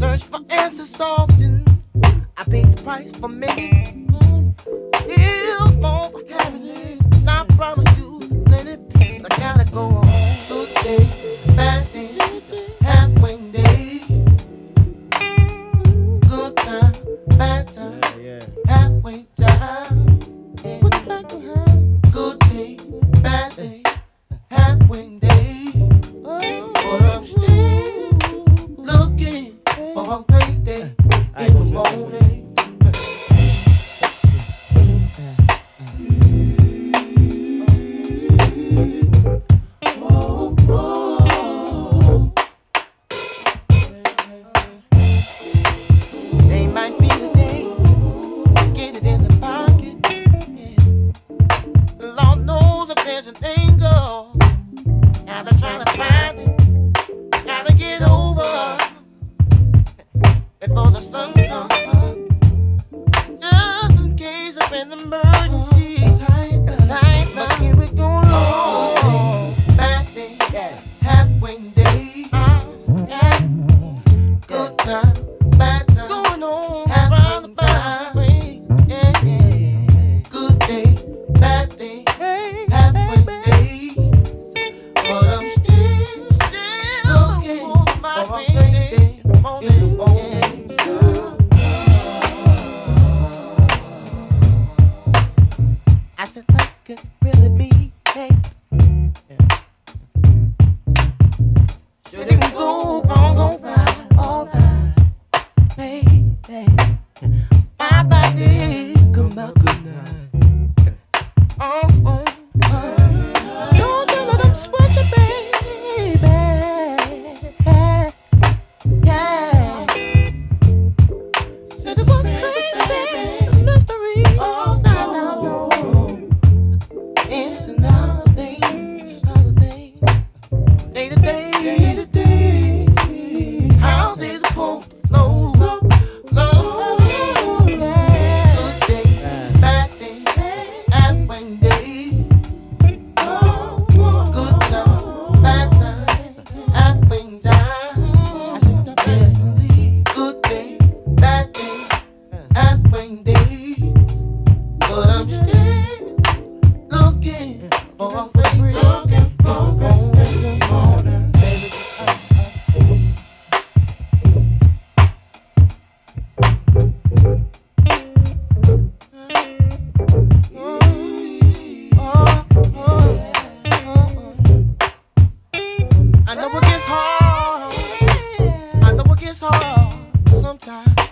Search for answers often. I paid the price for many. Still more for happiness. And I promise you plenty peace. But I gotta go on. Good day, bad day, halfway day. Good time, bad time, halfway time. Put it back on her. Good day, bad day, halfway day. But I'm still looking for a great day in the morning. They might be the day, get it in the pocket. Yeah. Lord knows if there's an angle, gotta try to find it, gotta get over before the sun comes up. Just in case of an emergency, tight now, here we go, Lord. Bad day, halfway day, yeah. Good time, bad time, going on around the byway, yeah, yeah. Good day, bad day, halfway day, but I'm still looking for my great day in the morning, yeah. I said that could really be, hey. Shouldn't go wrong, go right, all right, baby. My body come out good night. Oh. Don't you let them sweat you, baby. Yeah. Said it was crazy, mystery. Oh, no. It's another thing, day to day, how they supposed to flow. Yeah. Good day, bad day, halfway day. Good time, bad time, halfway time. I said the best. Good day, bad day, halfway day. But I'm still looking for a great morning, baby. I know it gets hard. I know it gets hard sometimes.